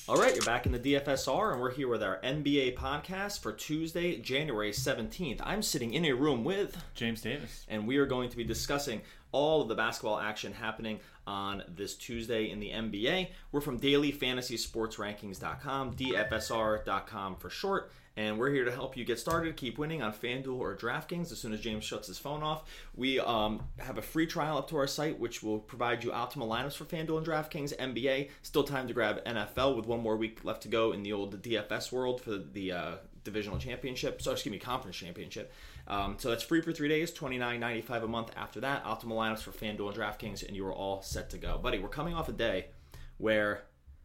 All right, you're back in the DFSR, and we're here with our NBA podcast for Tuesday, January 17th. I'm sitting in a room with James Davis, and we are going to be discussing all of the basketball action happening on this Tuesday in the NBA. We're from dailyfantasysportsrankings.com, DFSR.com for short, and we're here to help you get started, keep winning on FanDuel or DraftKings as soon as James shuts his phone off. We have a free trial up to our site, which will provide you optimal lineups for FanDuel and DraftKings, NBA. Still time to grab NFL with one more week left to go in the old DFS world for the divisional championship. Conference championship. So that's free for 3 days, $29.95 a month after that. Optimal lineups for FanDuel and DraftKings, and you are all set to go. Buddy, we're coming off a day where,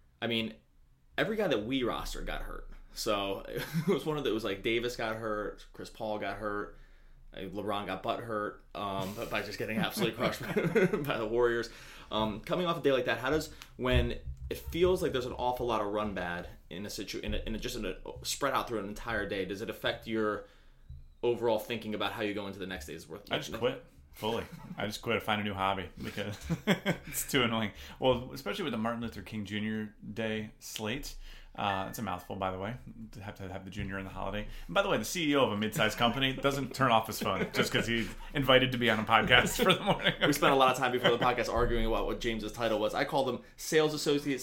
every guy that we rostered got hurt. So it was it was like Davis got hurt, Chris Paul got hurt, LeBron got butt hurt by just getting absolutely crushed by the Warriors. Coming off a day like that, how does, when it feels like there's an awful lot of run bad in a spread out through an entire day, does it affect your overall thinking about how you go into the next day's worth? I just quit fully. I just quit to find a new hobby because it's too annoying. Well, especially with the Martin Luther King Jr. Day slate. It's a mouthful, by the way, to have the junior in the holiday. And by the way, the CEO of a mid-sized company doesn't turn off his phone just because he's invited to be on a podcast for the morning. Okay. We spent a lot of time before the podcast arguing about what James's title was. I called him sales associate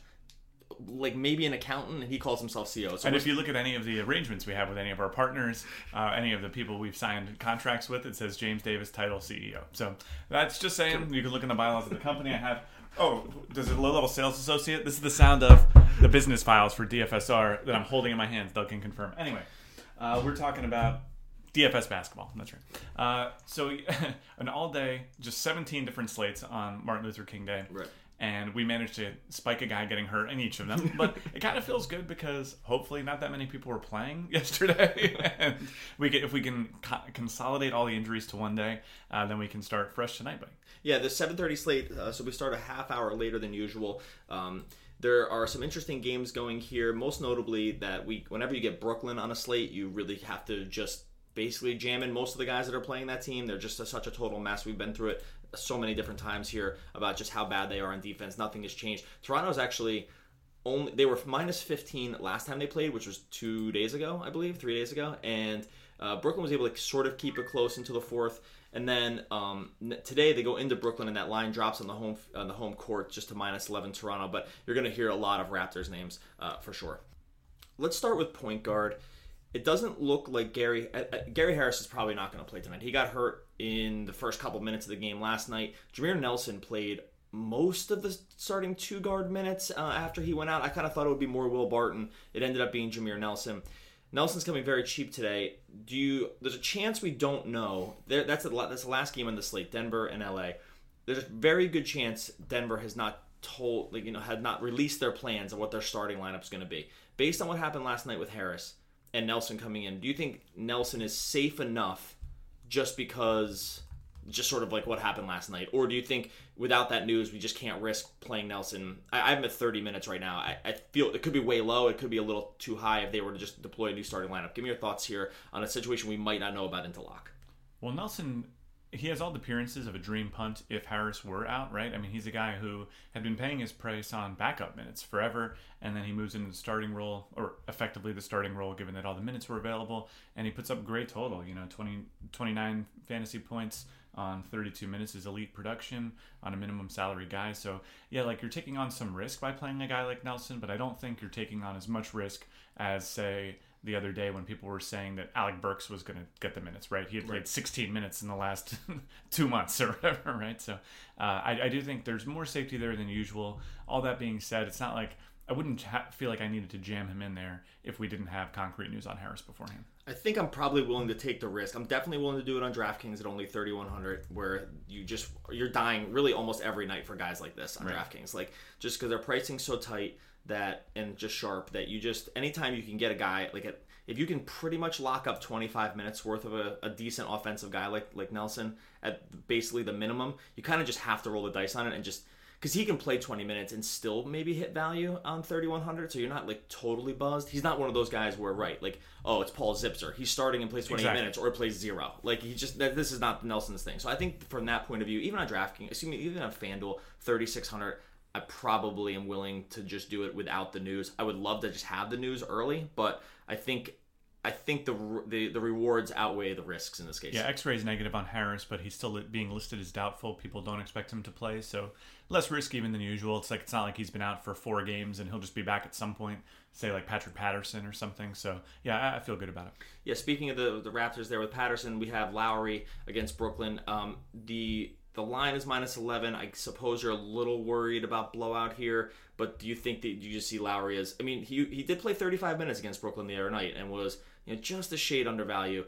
/ maybe an accountant, and he calls himself CEO. So and if you look at any of the arrangements we have with any of our partners, any of the people we've signed contracts with, it says James Davis, title CEO. So that's just saying. You can look in the bylaws of the company. I have. Oh, does it low-level sales associate? This is the sound of the business files for DFSR that I'm holding in my hands. Doug can confirm. Anyway, we're talking about DFS basketball. That's right. So an all-day, just 17 different slates on Martin Luther King Day. Right. And we managed to spike a guy getting hurt in each of them. But it kind of feels good because hopefully not that many people were playing yesterday. And if we can consolidate all the injuries to one day, then we can start fresh tonight, buddy. Yeah, the 7:30 slate, so we start a half hour later than usual. There are some interesting games going here, most notably that whenever you get Brooklyn on a slate, you really have to just basically jam in most of the guys that are playing that team. They're just such a total mess. We've been through it so many different times here about just how bad they are on defense. Nothing has changed. Toronto's actually they were minus 15 last time they played, which was 2 days ago, I believe, 3 days ago. And Brooklyn was able to sort of keep it close into the fourth. And then today they go into Brooklyn and that line drops on the home court just to minus 11 Toronto. But you're going to hear a lot of Raptors names for sure. Let's start with point guard. It doesn't look like Gary Harris is probably not going to play tonight. He got hurt in the first couple minutes of the game last night. Jameer Nelson played most of the starting two guard minutes after he went out. I kind of thought it would be more Will Barton. It ended up being Jameer Nelson. Nelson's coming very cheap today. There's a chance we don't know. That's the last game on the slate, Denver and LA. There's a very good chance Denver has not had not released their plans of what their starting lineup is going to be. Based on what happened last night with Harris and Nelson coming in, do you think Nelson is safe enough just sort of like what happened last night? Or do you think without that news, we just can't risk playing Nelson? I have him at 30 minutes right now. I feel it could be way low. It could be a little too high if they were to just deploy a new starting lineup. Give me your thoughts here on a situation we might not know about into lock. Well, Nelson, he has all the appearances of a dream punt if Harris were out, right? I mean, he's a guy who had been paying his price on backup minutes forever, and then he moves into the starting role, or effectively the starting role, given that all the minutes were available, and he puts up great total, 29 fantasy points on 32 minutes is elite production on a minimum salary guy. So, yeah, you're taking on some risk by playing a guy like Nelson, but I don't think you're taking on as much risk as, say, the other day when people were saying that Alec Burks was going to get the minutes, right? He had played 16 minutes in the last 2 months or whatever, right? So I do think there's more safety there than usual. All that being said, it's not like I wouldn't feel like I needed to jam him in there if we didn't have concrete news on Harris beforehand. I think I'm probably willing to take the risk. I'm definitely willing to do it on DraftKings at only 3,100, where you're dying really almost every night for guys like this on DraftKings. Just because their pricing's so tight and just sharp that you just anytime you can get a guy if you can pretty much lock up 25 minutes worth of a decent offensive guy like Nelson at basically the minimum, you kind of just have to roll the dice on it and just. Because he can play 20 minutes and still maybe hit value on 3,100, so you're not totally buzzed. He's not one of those guys where it's Paul Zipser. He's starting and plays 28 minutes or plays 0. This is not Nelson's thing. So I think from that point of view, even on DraftKings, even on FanDuel, 3,600, I probably am willing to just do it without the news. I would love to just have the news early, but I think the rewards outweigh the risks in this case. Yeah, X-ray's negative on Harris, but he's still being listed as doubtful. People don't expect him to play, so less risk even than usual. It's not like he's been out for 4 games and he'll just be back at some point, say like Patrick Patterson or something. So yeah, I feel good about it. Yeah, speaking of the Raptors there with Patterson, we have Lowry against Brooklyn. The line is -11. I suppose you're a little worried about blowout here, but do you think that you just see Lowry as... I mean, he did play 35 minutes against Brooklyn the other night and was just a shade undervalue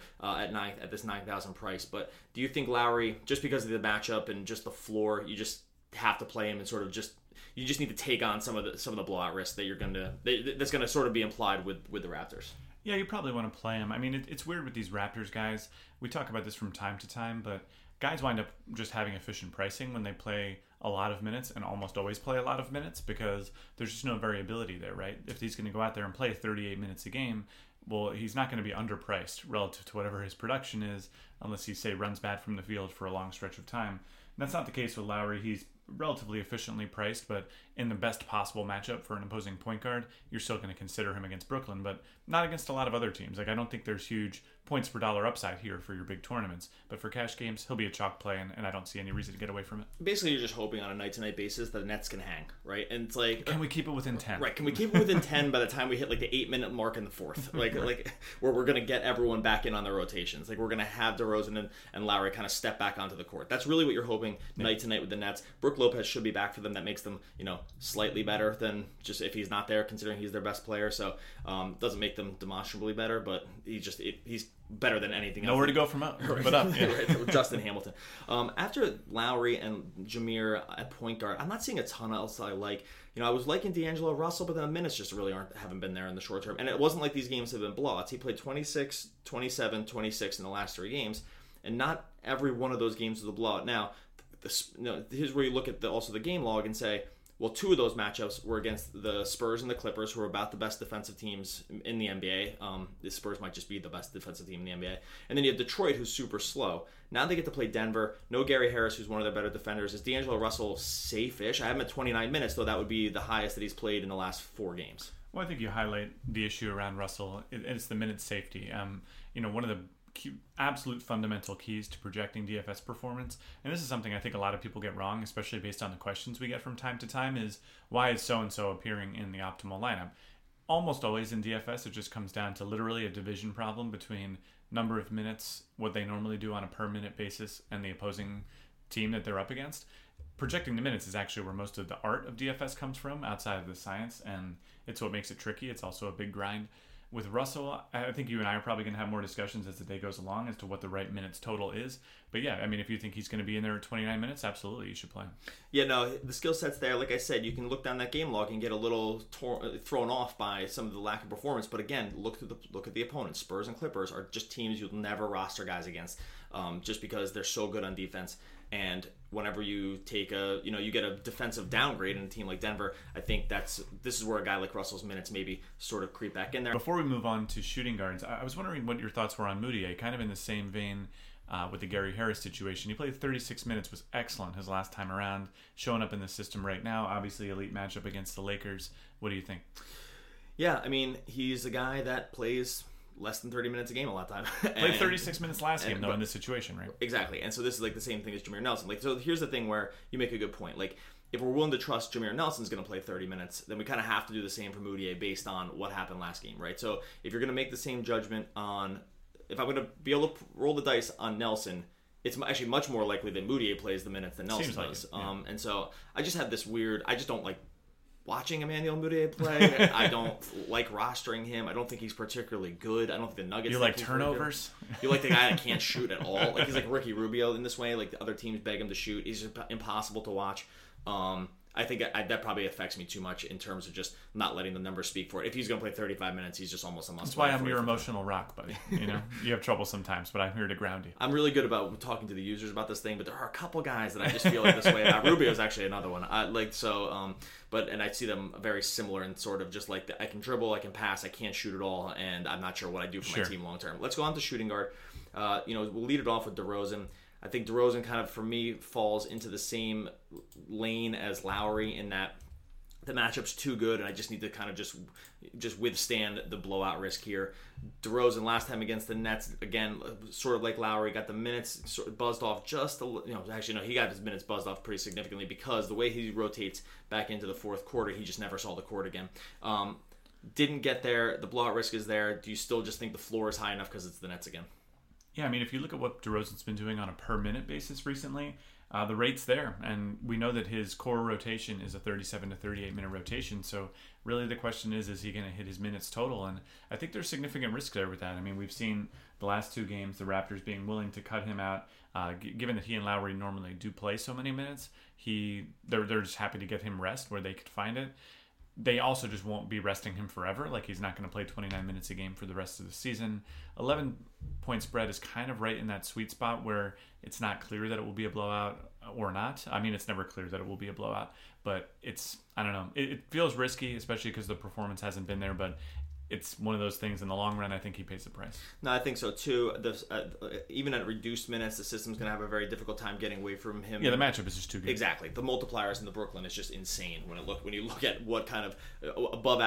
at this 9,000 price. But do you think Lowry, just because of the matchup and just the floor, you just have to play him and sort of you just need to take on some of the blowout risk that that's gonna sort of be implied with the Raptors? Yeah, you probably want to play him. I mean, it's weird with these Raptors guys. We talk about this from time to time, but guys wind up just having efficient pricing when they play a lot of minutes and almost always play a lot of minutes because there's just no variability there, right? If he's going to go out there and play 38 minutes a game, well, he's not going to be underpriced relative to whatever his production is unless he, say, runs bad from the field for a long stretch of time. And that's not the case with Lowry. He's relatively efficiently priced, but in the best possible matchup for an opposing point guard, you're still going to consider him against Brooklyn, but not against a lot of other teams. Like, I don't think there's huge points per dollar upside here for your big tournaments, but for cash games, he'll be a chalk play, and I don't see any reason to get away from it. Basically, you're just hoping on a night-to-night basis that the Nets can hang, right? And it's like... Can we keep it within 10? Right, can we keep it within 10 by the time we hit, like, the 8-minute mark in the fourth? Like, where we're going to get everyone back in on their rotations. Like, we're going to have DeRozan and Lowry kind of step back onto the court. That's really what you're hoping night-to-night with the Nets. Brook Lopez should be back for them. That makes them, slightly better than just if he's not there, considering he's their best player. So, doesn't make them demonstrably better, but he's better than anything else. Nowhere to go from up, but up. Yeah. Right, Justin Hamilton. After Lowry and Jameer at point guard, I'm not seeing a ton else I like. I was liking D'Angelo Russell, but the minutes just really haven't been there in the short term. And it wasn't like these games have been blowouts. He played 26, 27, 26 in the last 3 games, and not every one of those games was a blowout. Now, here's where you look at also the game log and say, well, 2 of those matchups were against the Spurs and the Clippers, who are about the best defensive teams in the NBA. The Spurs might just be the best defensive team in the NBA. And then you have Detroit, who's super slow. Now they get to play Denver. No Gary Harris, who's one of their better defenders. Is D'Angelo Russell safe-ish? I have him at 29 minutes, though that would be the highest that he's played in the last 4 games. Well, I think you highlight the issue around Russell. It's the minute safety. One of the absolute fundamental keys to projecting DFS performance, and this is something I think a lot of people get wrong, especially based on the questions we get from time to time, is why is so-and-so appearing in the optimal lineup? Almost always in DFS, it just comes down to literally a division problem between number of minutes, what they normally do on a per-minute basis, and the opposing team that they're up against. Projecting the minutes is actually where most of the art of DFS comes from, outside of the science, and it's what makes it tricky. It's also a big grind. With Russell, I think you and I are probably going to have more discussions as the day goes along as to what the right minutes total is. But yeah, I mean, if you think he's going to be in there at 29 minutes, absolutely, you should play him. Yeah, no, the skill set's there. Like I said, you can look down that game log and get a little thrown off by some of the lack of performance. But again, look at the opponents. Spurs and Clippers are just teams you'll never roster guys against, just because they're so good on defense. And whenever you take you get a defensive downgrade in a team like Denver, I think this is where a guy like Russell's minutes maybe sort of creep back in there. Before we move on to shooting guards, I was wondering what your thoughts were on Mudiay, kind of in the same vein with the Gary Harris situation. He played 36 minutes, was excellent his last time around, showing up in the system right now. Obviously, elite matchup against the Lakers. What do you think? Yeah, I mean, he's a guy that plays less than 30 minutes a game a lot of time. Played 36 minutes last game, though, in this situation, right? Exactly. And so this is like the same thing as Jameer Nelson. Like, so here's the thing where you make a good point. Like, if we're willing to trust Jameer Nelson's going to play 30 minutes, then we kind of have to do the same for Mudiay based on what happened last game, right? So if you're going to make the same judgment on, if I'm going to be able to roll the dice on Nelson, it's actually much more likely that Mudiay plays the minutes than Nelson does. Yeah. And so I just have this I just don't like watching Emmanuel Mudiay play. I don't like rostering him. I don't think he's particularly good. I don't think the Nuggets... You like turnovers? You like the guy that can't shoot at all. Like, he's like Ricky Rubio in this way. Like, the other teams beg him to shoot. He's just impossible to watch. I think that probably affects me too much in terms of just not letting the numbers speak for it. If he's going to play 35 minutes, he's just almost a must. That's why I'm your emotional rock, buddy. You have trouble sometimes, but I'm here to ground you. I'm really good about talking to the users about this thing, but there are a couple guys that I just feel like this way about. Rubio's actually another one. And I see them very similar in sort of just like I can dribble, I can pass, I can't shoot at all, and I'm not sure what I do for my team long term. Let's go on to shooting guard. We'll lead it off with DeRozan. I think DeRozan kind of, for me, falls into the same lane as Lowry in that the matchup's too good, and I just need to kind of just withstand the blowout risk here. DeRozan last time against the Nets, again, sort of like Lowry, got the minutes sort of buzzed off just actually no, he got his minutes buzzed off pretty significantly because the way he rotates back into the fourth quarter, he just never saw the court again. Didn't get there. The blowout risk is there. Do you still just think the floor is high enough because it's the Nets again? Yeah, I mean, if you look at what DeRozan's been doing on a per-minute basis recently, the rate's there. And we know that his core rotation is a 37 to 38-minute rotation. So really the question is he going to hit his minutes total? And I think there's significant risk there with that. I mean, we've seen the last two games, the Raptors being willing to cut him out. Given that he and Lowry normally do play so many minutes, they're just happy to get him rest where they could find it. They also just won't be resting him forever. Like, he's not going to play 29 minutes a game for the rest of the season. 11-point spread is kind of right in that sweet spot where it's not clear that it will be a blowout or not. I mean, it's never clear that it will be a blowout, but I don't know. It feels risky, especially because the performance hasn't been there, but it's one of those things in the long run. I think he pays the price. No, I think so too. Even at reduced minutes, the system's going to have a very difficult time getting away from him. Yeah, the matchup is just too good. Exactly. The multipliers in the Brooklyn is just insane when you look at what kind of above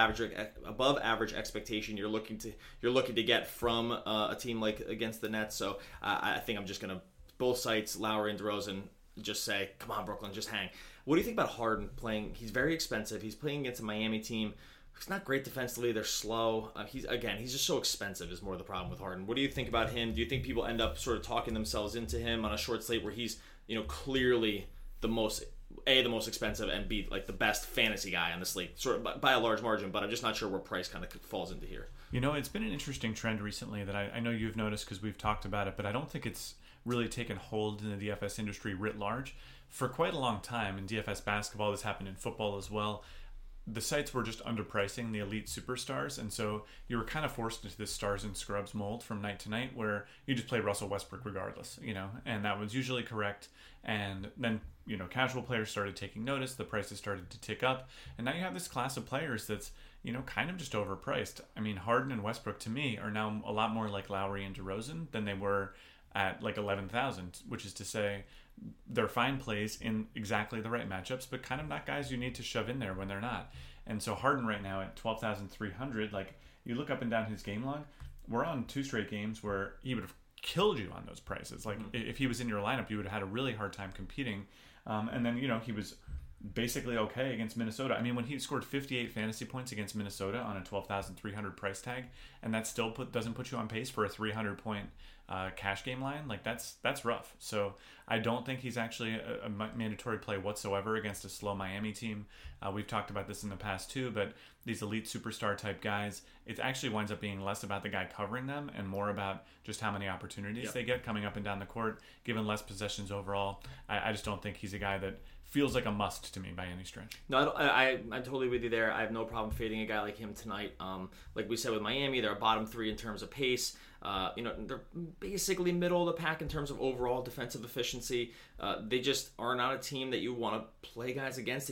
average expectation you're looking to get from a team like against the Nets. So I think I'm just going to both sites, Lowry and DeRozan, just say, come on, Brooklyn, just hang. What do you think about Harden playing? He's very expensive. He's playing against a Miami team. He's not great defensively. They're slow. He's just so expensive is more the problem with Harden. What do you think about him? Do you think people end up sort of talking themselves into him on a short slate where he's, clearly the most expensive and B, like the best fantasy guy on the slate, sort of by a large margin, but I'm just not sure where price kind of falls into here. It's been an interesting trend recently that I know you've noticed because we've talked about it, but I don't think it's really taken hold in the DFS industry writ large. For quite a long time in DFS basketball, this happened in football as well, the sites were just underpricing the elite superstars, and so you were kind of forced into this stars and scrubs mold from night to night where you just play Russell Westbrook regardless, and that was usually correct. And then, casual players started taking notice, the prices started to tick up, and now you have this class of players that's, kind of just overpriced. I mean, Harden and Westbrook to me are now a lot more like Lowry and DeRozan than they were at like 11,000, which is to say they're fine plays in exactly the right matchups, but kind of not guys you need to shove in there when they're not. And so Harden right now at 12,300, like you look up and down his game log, we're on 2 straight games where he would have killed you on those prices. Like if he was in your lineup, you would have had a really hard time competing. And then, he was basically okay against Minnesota. I mean, when he scored 58 fantasy points against Minnesota on a 12,300 price tag, and that still doesn't put you on pace for a 300-point cash game line, like that's rough. So I don't think he's actually a mandatory play whatsoever against a slow Miami team. We've talked about this in the past too, but these elite superstar type guys, it actually winds up being less about the guy covering them and more about just how many opportunities they get coming up and down the court, given less possessions overall. I just don't think he's a guy that feels like a must to me by any stretch. No, I'm totally with you there. I have no problem fading a guy like him tonight. Like we said with Miami, they're a bottom 3 in terms of pace. They're basically middle of the pack in terms of overall defensive efficiency. They just are not a team that you want to play guys against.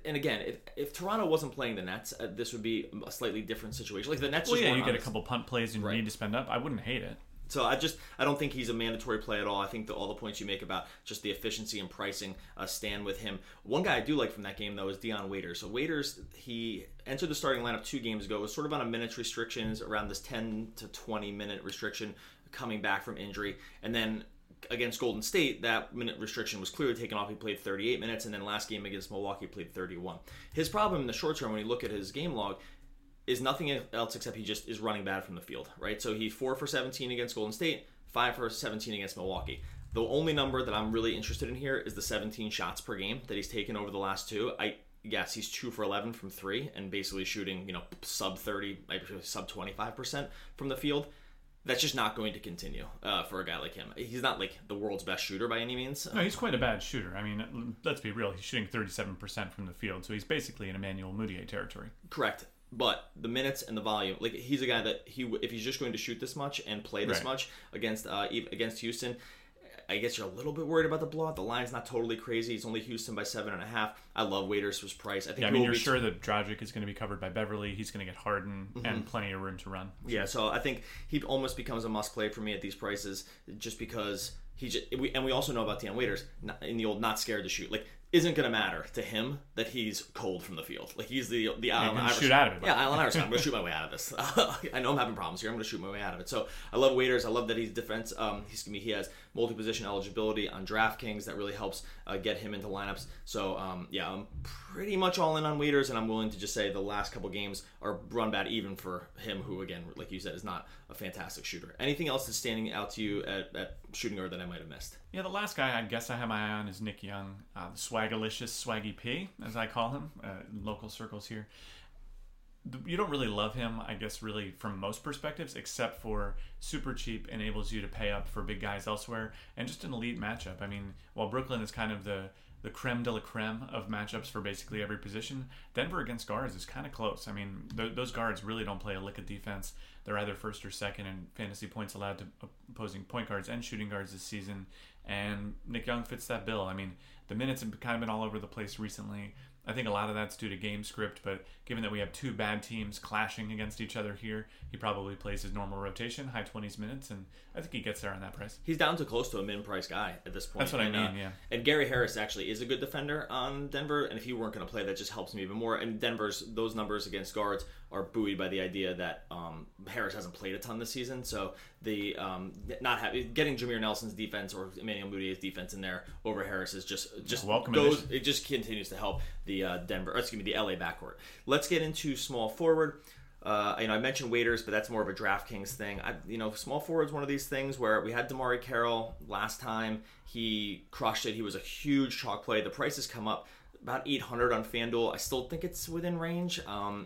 If Toronto wasn't playing the Nets, this would be a slightly different situation. Like the Nets, you get a couple punt plays and you need to spend up. I wouldn't hate it. So I don't think he's a mandatory play at all. I think all the points you make about just the efficiency and pricing stand with him. One guy I do like from that game, though, is Dion Waiters. So Waiters, he entered the starting lineup 2 games ago. It was sort of on a minutes restrictions, around this 10 to 20-minute restriction coming back from injury. And then against Golden State, that minute restriction was clearly taken off. He played 38 minutes, and then last game against Milwaukee, he played 31. His problem in the short term, when you look at his game log, is nothing else except he just is running bad from the field, right? So he's 4 for 17 against Golden State, 5 for 17 against Milwaukee. The only number that I'm really interested in here is the 17 shots per game that he's taken over the last 2. Yes, he's 2 for 11 from 3 and basically shooting, sub 30, sub 25% from the field. That's just not going to continue for a guy like him. He's not like the world's best shooter by any means. No, he's quite a bad shooter. I mean, let's be real. He's shooting 37% from the field, so he's basically in Emmanuel Mudiay territory. Correct. But the minutes and the volume, like he's a guy that if he's just going to shoot this much and play this much against Houston, I guess you're a little bit worried about the blowout. The line's not totally crazy. It's only Houston by 7.5. I love Waiters for his price. I think you're sure that Dragic is going to be covered by Beverly. He's going to get Harden and plenty of room to run. Yeah, so I think he almost becomes a must play for me at these prices, just because we also know about Deion Waiters in the old not scared to shoot. Like, isn't going to matter to him that he's cold from the field. Like, he's the Allen Iverson. Shoot out of it. Yeah, Allen Iverson. I'm going to shoot my way out of this. I know I'm having problems here. I'm going to shoot my way out of it. So I love Waiters. I love that he's defense. He has multi-position eligibility on DraftKings that really helps get him into lineups. So I'm pretty much all in on Waiters, and I'm willing to just say the last couple games are run bad even for him, who again, like you said, is not a fantastic shooter. Anything else that's standing out to you at shooting guard that I might have missed? Yeah, the last guy I guess I have my eye on is Nick Young, the Swagalicious Swaggy P, as I call him, in local circles here. You don't really love him, I guess, really from most perspectives, except for super cheap, enables you to pay up for big guys elsewhere, and just an elite matchup. I mean, while Brooklyn is kind of the creme de la creme of matchups for basically every position, Denver against guards is kind of close. I mean, those guards really don't play a lick of defense. They're either first or second in fantasy points allowed to opposing point guards and shooting guards this season, and Nick Young fits that bill. I mean, the minutes have kind of been all over the place recently. I think a lot of that's due to game script, but given that we have two bad teams clashing against each other here, he probably plays his normal rotation, high 20s minutes, and I think he gets there on that price. He's down to close to a min-price guy at this point. That's what I mean, yeah. And Gary Harris actually is a good defender on Denver, and if he weren't going to play, that just helps me even more. And those numbers against guards are buoyed by the idea that Harris hasn't played a ton this season, so the getting Jameer Nelson's defense or Emmanuel Mudiay's defense in there over Harris is just welcome goes. Addition. It just continues to help the the LA backcourt. Let's get into small forward. I mentioned Waiters, but that's more of a DraftKings thing. Small forward's one of these things where we had DeMarre Carroll last time. He crushed it. He was a huge chalk play. The prices come up about 800 on FanDuel. I still think it's within range. And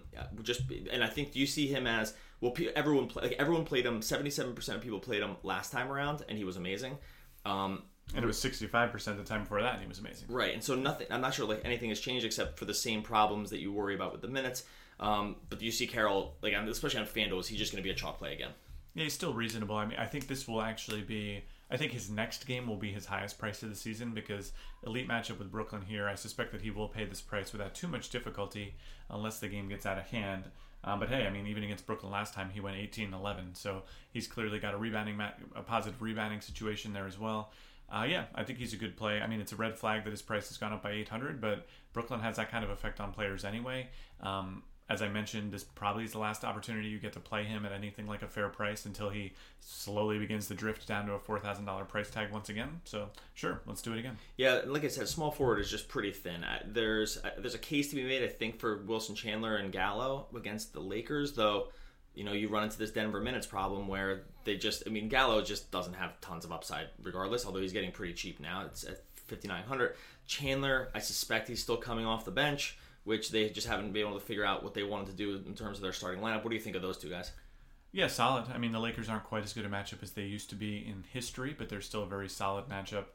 I think you see him as everyone played him. 77% of people played him last time around, and he was amazing. And it was 65% the time before that, and he was amazing. Right, and so nothing. I'm not sure anything has changed except for the same problems that you worry about with the minutes. But you see Carroll, especially on FanDuel, is he just going to be a chalk play again? Yeah, he's still reasonable. I mean, I think this will actually be... I think his next game will be his highest price of the season because elite matchup with Brooklyn here. I suspect that he will pay this price without too much difficulty unless the game gets out of hand. But hey, I mean, even against Brooklyn last time, he went 18-11. So he's clearly got a positive rebounding situation there as well. I think he's a good play. I mean, it's a red flag that his price has gone up by 800, but Brooklyn has that kind of effect on players anyway. As I mentioned, this probably is the last opportunity you get to play him at anything like a fair price until he slowly begins to drift down to a $4,000 price tag once again. So, sure, let's do it again. Yeah, like I said, small forward is just pretty thin. There's a case to be made, I think, for Wilson Chandler and Gallo against the Lakers, though. You run into this Denver minutes problem where Gallo just doesn't have tons of upside regardless, although he's getting pretty cheap now. It's at $5,900. Chandler, I suspect he's still coming off the bench, which they just haven't been able to figure out what they wanted to do in terms of their starting lineup. What do you think of those two guys? Yeah, solid. I mean, the Lakers aren't quite as good a matchup as they used to be in history, but they're still a very solid matchup.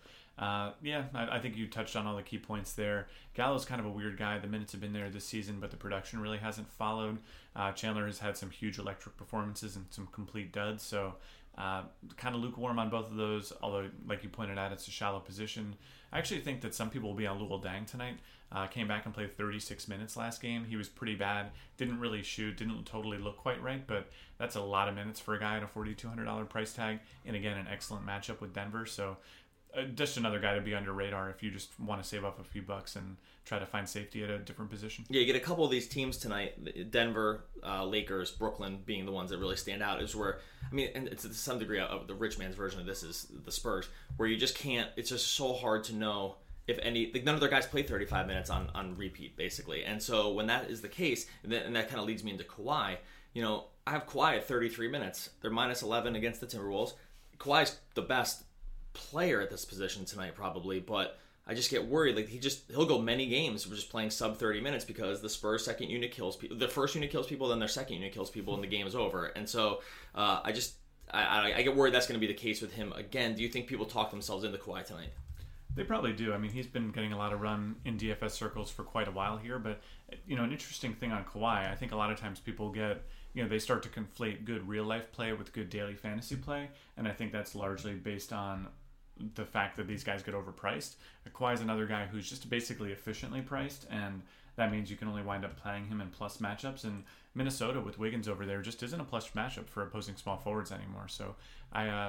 I think you touched on all the key points there. Gallo's kind of a weird guy. The minutes have been there this season, but the production really hasn't followed. Chandler has had some huge electric performances and some complete duds, so kind of lukewarm on both of those, although, like you pointed out, it's a shallow position. I actually think that some people will be on Luol Deng tonight. Came back and played 36 minutes last game. He was pretty bad. Didn't really shoot. Didn't totally look quite right, but that's a lot of minutes for a guy at a $4,200 price tag. And again, an excellent matchup with Denver. So just another guy to be on your radar if you just want to save up a few bucks and try to find safety at a different position. Yeah, you get a couple of these teams tonight, Denver, Lakers, Brooklyn being the ones that really stand out, is where, and it's to some degree of the rich man's version of this is the Spurs, where you just can't, it's just so hard to know if none of their guys play 35 minutes on repeat, basically. And so when that is the case, and that kind of leads me into Kawhi, I have Kawhi at 33 minutes. They're minus 11 against the Timberwolves. Kawhi's the best player at this position tonight, probably, but I just get worried. He'll go many games just playing sub 30 minutes because the Spurs second unit kills people. The first unit kills people, then their second unit kills people, and the game is over. And so I get worried that's going to be the case with him again. Do you think people talk themselves into Kawhi tonight? They probably do. I mean, he's been getting a lot of run in DFS circles for quite a while here, but an interesting thing on Kawhi, I think a lot of times people get, they start to conflate good real life play with good daily fantasy play, and I think that's largely based on the fact that these guys get overpriced. Kawhi's another guy who's just basically efficiently priced, and that means you can only wind up playing him in plus matchups, and Minnesota with Wiggins over there just isn't a plus matchup for opposing small forwards anymore. So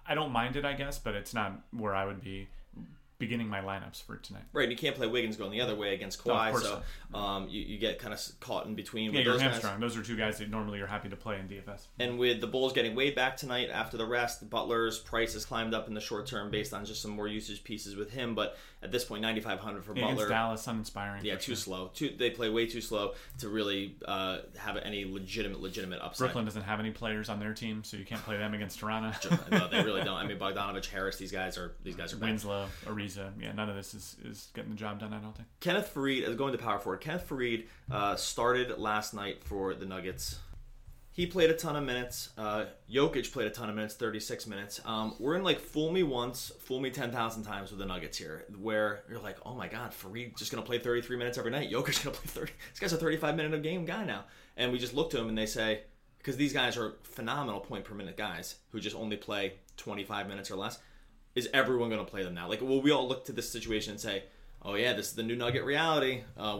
I don't mind it, I guess, but it's not where I would be beginning my lineups for tonight. Right, and you can't play Wiggins going the other way against Kawhi, you get kind of caught in between. Yeah, with you're those hamstrung. guys. Those are two guys that normally you're happy to play in DFS. And with the Bulls getting Wade back tonight after the rest, Butler's price has climbed up in the short term based on just some more usage pieces with him. But at this point, 9,500 for Butler. Against Dallas, uninspiring. Yeah, too slow. They play way too slow to really have any legitimate upside. Brooklyn doesn't have any players on their team, so you can't play them against Toronto. No, they really don't. I mean, Bogdanovich, Harris, these guys are bad. Winslow, Ariza. Yeah, none of this is getting the job done, I don't think. Kenneth Faried, going to power forward. Kenneth Faried started last night for the Nuggets. He played a ton of minutes. Jokic played a ton of minutes, 36 minutes. We're in like fool me once, fool me 10,000 times with the Nuggets here, where you're like, oh my God, Faried just going to play 33 minutes every night. Jokic's going to play 30. This guy's a 35-minute a game guy now. And we just look to him and they say, because these guys are phenomenal point per minute guys who just only play 25 minutes or less, is everyone going to play them now? Like, will we all look to this situation and say, oh yeah, this is the new Nugget reality.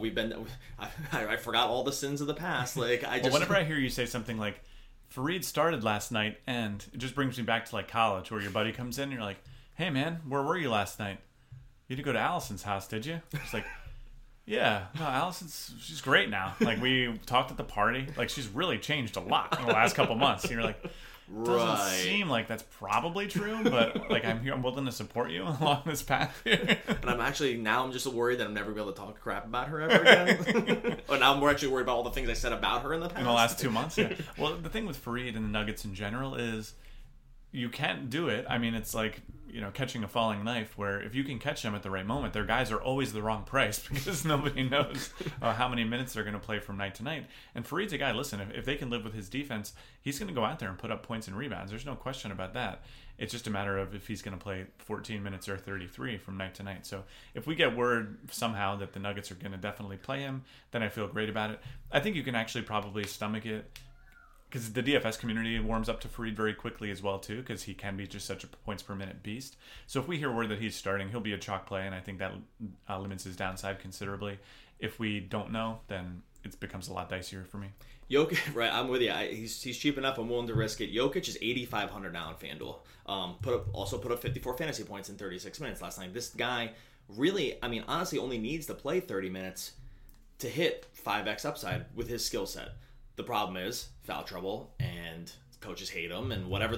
I forgot all the sins of the past. Like whenever I hear you say something like, Faried started last night, and it just brings me back to like college, where your buddy comes in and you're like, hey man, where were you last night? You didn't go to Allison's house, did you? It's like, yeah, no, she's great now. Like we talked at the party, like she's really changed a lot in the last couple months. And you're like, doesn't seem like that's probably true, but like I'm here, I'm willing to support you along this path here. And I'm just worried that I'm never going to be able to talk crap about her ever again. But now I'm more actually worried about all the things I said about her in the past. In the last 2 months, yeah. Well, the thing with Faried and the Nuggets in general is you can't do it. I mean, it's like, catching a falling knife, where if you can catch them at the right moment, their guys are always the wrong price because nobody knows how many minutes they're going to play from night to night. And Faried's a guy, listen, if they can live with his defense, he's going to go out there and put up points and rebounds. There's no question about that. It's just a matter of if he's going to play 14 minutes or 33 from night to night. So if we get word somehow that the Nuggets are going to definitely play him, then I feel great about it. I think you can actually probably stomach it, because the DFS community warms up to Faried very quickly as well, too, because he can be just such a points per minute beast. So if we hear word that he's starting, he'll be a chalk play, and I think that limits his downside considerably. If we don't know, then it becomes a lot dicier for me. Jokic, right? I'm with you. He's cheap enough. I'm willing to risk it. Jokic is 8,500 now on FanDuel. Put up 54 fantasy points in 36 minutes last night. This guy really, I mean, honestly, only needs to play 30 minutes to hit 5x upside with his skill set. The problem is foul trouble, and coaches hate him, and whatever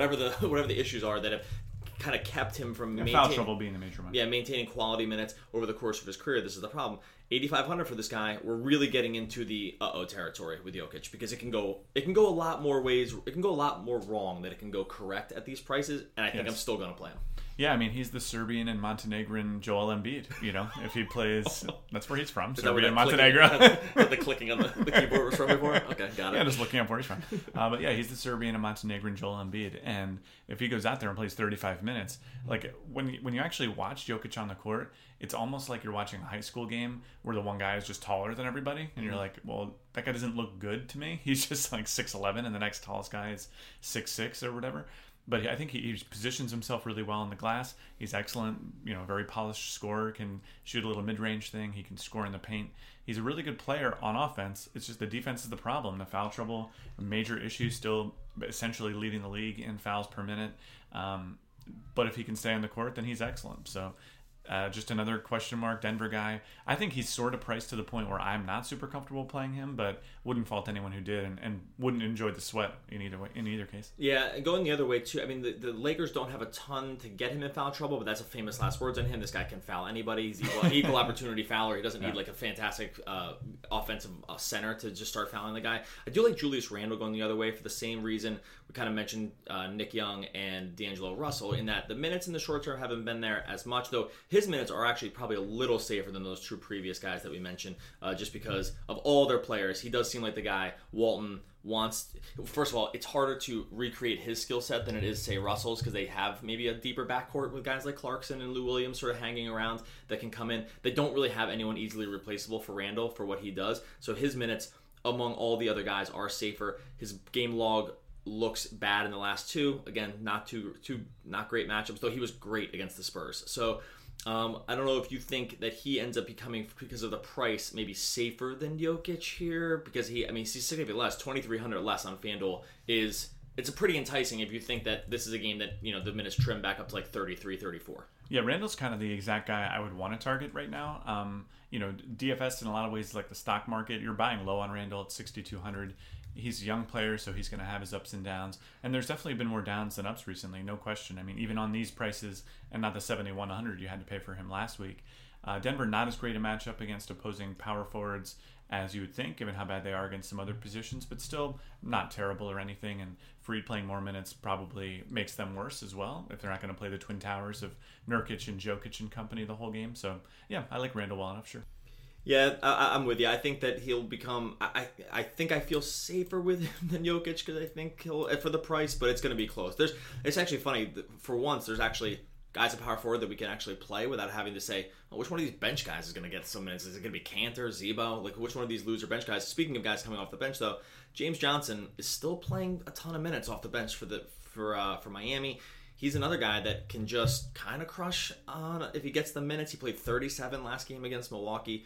the issues are that have kind of kept him from maintaining foul trouble being the major one. Yeah, maintaining quality minutes over the course of his career. This is the problem. 8,500 for this guy. We're really getting into the territory with Jokic, because it can go a lot more ways. It can go a lot more wrong than it can go correct at these prices, and I think I'm still going to play him. Yeah, I mean, he's the Serbian and Montenegrin Joel Embiid. If he plays, that's where he's from. Serbia and Montenegro. The clicking on the keyboard was from before. Okay, got it. Yeah, just looking up where he's from. But yeah, he's the Serbian and Montenegrin Joel Embiid, and if he goes out there and plays 35 minutes, like when you actually watch Jokic on the court, it's almost like you're watching a high school game where the one guy is just taller than everybody, and you're like, well, that guy doesn't look good to me. He's just like 6'11", and the next tallest guy is 6'6" or whatever. But I think he positions himself really well on the glass. He's excellent, very polished scorer, can shoot a little mid-range thing. He can score in the paint. He's a really good player on offense. It's just the defense is the problem. The foul trouble, major issue, still essentially leading the league in fouls per minute. But if he can stay on the court, then he's excellent. So just another question mark, Denver guy. I think he's sort of priced to the point where I'm not super comfortable playing him, but wouldn't fault anyone who did, and wouldn't enjoy the sweat in either case. Yeah, and going the other way too. I mean, the Lakers don't have a ton to get him in foul trouble, but that's a famous last words on him. This guy can foul anybody. He's equal opportunity fouler. He doesn't need like a fantastic offensive center to just start fouling the guy. I do like Julius Randle going the other way for the same reason. We kind of mentioned Nick Young and D'Angelo Russell, in that the minutes in the short term haven't been there as much, though his minutes are actually probably a little safer than those two previous guys that we mentioned, just because of all their players. He does seem like the guy Walton wants. First of all, it's harder to recreate his skill set than it is, say, Russell's, because they have maybe a deeper backcourt with guys like Clarkson and Lou Williams sort of hanging around that can come in. They don't really have anyone easily replaceable for Randle for what he does, so his minutes among all the other guys are safer. His game log looks bad in the last two. Again, not great matchups, though he was great against the Spurs. So I don't know if you think that he ends up becoming, because of the price, maybe safer than Jokic here, because he's significantly less. 2,300 less on FanDuel is it's a pretty enticing if you think that this is a game that, the minutes trim back up to like 33, 34. Yeah, Randall's kind of the exact guy I would want to target right now. DFS in a lot of ways is like the stock market. You're buying low on Randall at 6,200. He's a young player, so he's going to have his ups and downs. And there's definitely been more downs than ups recently, no question. I mean, even on these prices, and not the 7,100 you had to pay for him last week. Denver, not as great a matchup against opposing power forwards as you would think, given how bad they are against some other positions, but still not terrible or anything. And Fried playing more minutes probably makes them worse as well if they're not going to play the Twin Towers of Nurkic and Jokic and company the whole game. So, yeah, I like Randall well enough, sure. Yeah, I'm with you. I think that he'll become. I think I feel safer with him than Jokic because I think he'll for the price, but it's going to be close. It's actually funny. For once, there's actually guys at power forward that we can actually play without having to say, which one of these bench guys is going to get some minutes? Is it going to be Cantor, Zebo? Like, which one of these loser bench guys? Speaking of guys coming off the bench, though, James Johnson is still playing a ton of minutes off the bench for Miami. He's another guy that can just kind of crush on if he gets the minutes. He played 37 last game against Milwaukee,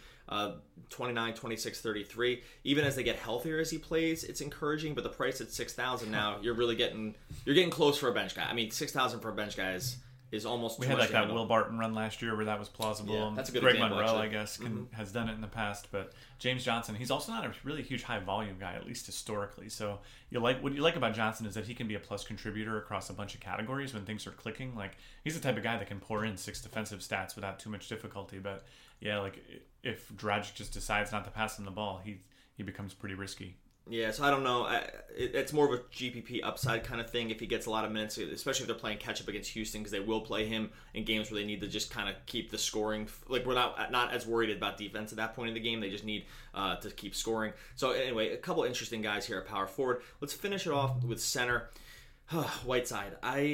29, 26, 33. Even as they get healthier as he plays, it's encouraging. But the price at 6,000 now, you're getting close for a bench guy. I mean, 6,000 for a bench guy is almost. We too had much like that Will Barton run last year where that was plausible. Yeah, that's a good Greg example, Monroe, actually. I guess, has done it in the past. But James Johnson, he's also not a really huge high volume guy, at least historically. So what you like about Johnson is that he can be a plus contributor across a bunch of categories when things are clicking. Like, he's the type of guy that can pour in 6 defensive stats without too much difficulty. But yeah, like if Dragic just decides not to pass him the ball, he becomes pretty risky. Yeah, so I don't know. It's more of a GPP upside kind of thing if he gets a lot of minutes, especially if they're playing catch-up against Houston, because they will play him in games where they need to just kind of keep the scoring. Like, we're not as worried about defense at that point in the game. They just need to keep scoring. So anyway, a couple interesting guys here at power forward. Let's finish it off with center. Whiteside.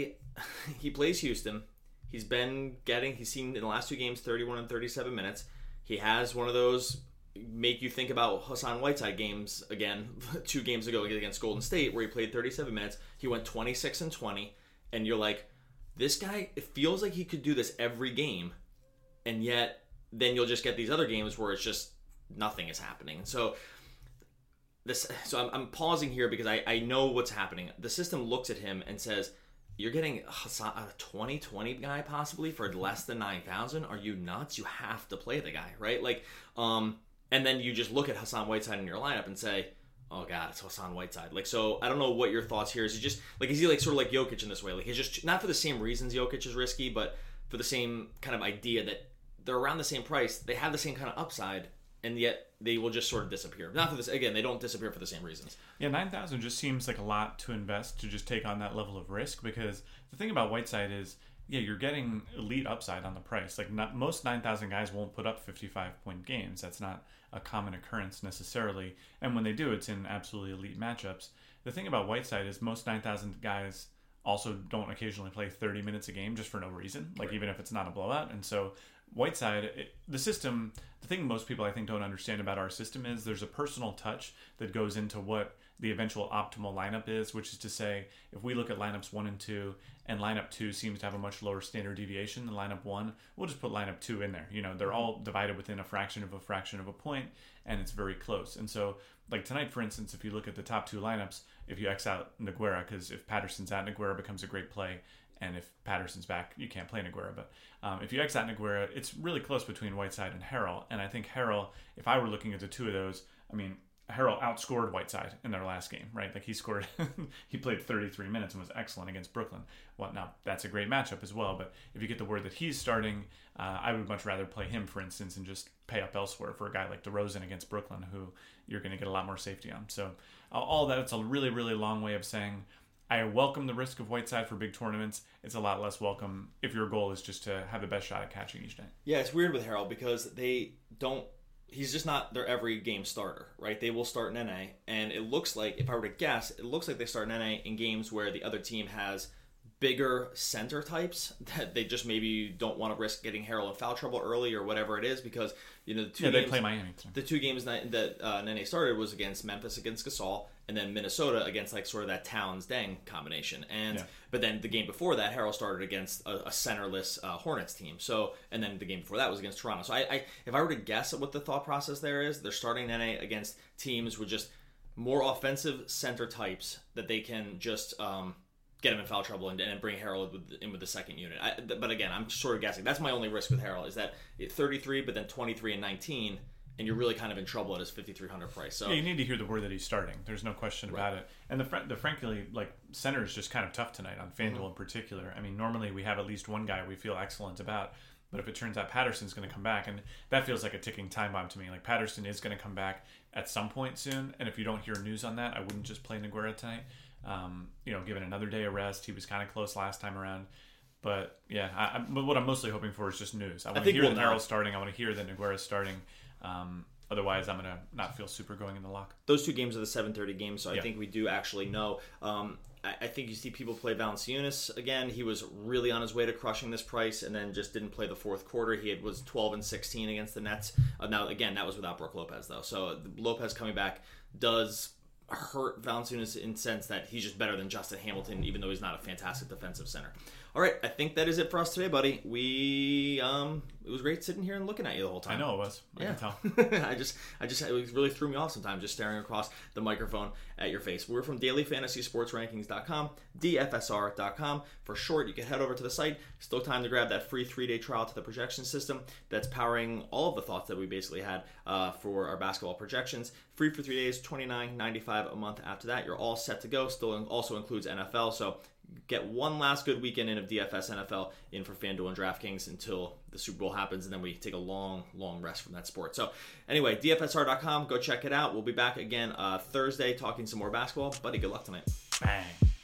He plays Houston. He's seen in the last 2 games 31 and 37 minutes. He has one of those make you think about Hassan Whiteside games again 2 games ago against Golden State where he played 37 minutes. He went 26 and 20, and you're like, this guy, it feels like he could do this every game, and yet then you'll just get these other games where it's just nothing is happening. So I'm pausing here because I know what's happening. The system looks at him and says, you're getting Hassan, a 2020 guy possibly for less than 9,000. Are you nuts? You have to play the guy, right? Like, and then you just look at Hassan Whiteside in your lineup and say, oh God, it's Hassan Whiteside. Like, so I don't know what your thoughts here. Is he just like, is he like sort of like Jokic in this way? Like, he's just not for the same reasons Jokic is risky, but for the same kind of idea that they're around the same price, they have the same kind of upside, and yet they will just sort of disappear. Not for this, again, they don't disappear for the same reasons. Yeah, 9,000 just seems like a lot to invest to just take on that level of risk, because the thing about Whiteside is, yeah, you're getting elite upside on the price. Like, most 9,000 guys won't put up 55-point games. That's not a common occurrence necessarily. And when they do, it's in absolutely elite matchups. The thing about Whiteside is most 9,000 guys also don't occasionally play 30 minutes a game just for no reason, like even if it's not a blowout. And so Whiteside, the thing most people I think don't understand about our system is there's a personal touch that goes into what the eventual optimal lineup is, which is to say, if we look at lineups 1 and 2, and lineup 2 seems to have a much lower standard deviation than lineup 1, we'll just put lineup 2 in there. They're all divided within a fraction of a point, and it's very close. And so, like tonight, for instance, if you look at the top 2 lineups, if you X out Nogueira, because if Patterson's out, Nogueira becomes a great play, and if Patterson's back, you can't play Nogueira. But if you X out Nogueira, it's really close between Whiteside and Harrell. And I think Harrell, if I were looking at the 2 of those, I mean, Harrell outscored Whiteside in their last game, right? Like, he played 33 minutes and was excellent against Brooklyn. Well, now, that's a great matchup as well, but if you get the word that he's starting, I would much rather play him, for instance, and just pay up elsewhere for a guy like DeRozan against Brooklyn, who you're going to get a lot more safety on. So all that, it's a really, really long way of saying I welcome the risk of Whiteside for big tournaments. It's a lot less welcome if your goal is just to have the best shot at catching each night. Yeah, it's weird with Harrell because he's just not their every game starter, right? They will start in NA, and it looks like, if I were to guess, it looks like they start in NA in games where the other team has bigger center types that they just maybe don't want to risk getting Harrell in foul trouble early or whatever it is, because they play Miami too. The 2 games that Nene started was against Memphis against Gasol, and then Minnesota against like sort of that Towns-Deng combination. But then the game before that, Harrell started against a centerless Hornets team. So, and then the game before that was against Toronto. So if I were to guess at what the thought process there is, they're starting NA against teams with just more offensive center types that they can just get him in foul trouble and bring Harrell in with the second unit. But again, I'm sort of guessing. That's my only risk with Harrell, is that 33, but then 23 and 19, and you're really kind of in trouble at his $5,300 price. So yeah, you need to hear the word that he's starting. There's no question about it. And the frankly, like, center is just kind of tough tonight on FanDuel in particular. I mean, normally we have at least one guy we feel excellent about, but if it turns out Patterson's going to come back, and that feels like a ticking time bomb to me. Like, Patterson is going to come back at some point soon, and if you don't hear news on that, I wouldn't just play Nogueira tonight. Given another day of rest, he was kind of close last time around. But yeah, but what I'm mostly hoping for is just news. I want to hear that Harrell's starting. I want to hear that Nogueira's starting. Otherwise, I'm going to not feel super going in the lock. Those two games are the 7:30 games, so I think we do actually know. I think you see people play Valanciunas again. He was really on his way to crushing this price, and then just didn't play the fourth quarter. He was 12 and 16 against the Nets. Now, again, that was without Brook Lopez, though. So Lopez coming back does hurt Valanciunas in the sense that he's just better than Justin Hamilton, even though he's not a fantastic defensive center. All right, I think that is it for us today, buddy. It was great sitting here and looking at you the whole time. I know it was. I can tell. It really threw me off sometimes just staring across the microphone at your face. We're from dailyfantasysportsrankings.com, DFSR.com. For short, you can head over to the site. Still time to grab that free 3-day trial to the projection system that's powering all of the thoughts that we basically had for our basketball projections. Free for 3 days, $29.95 a month after that. You're all set to go. Still also includes NFL, so get one last good weekend in of DFS NFL in for FanDuel and DraftKings until the Super Bowl happens, and then we take a long rest from that sport. So anyway, DFSR.com, go check it out. We'll be back again Thursday talking some more basketball. Buddy, good luck tonight. Bang.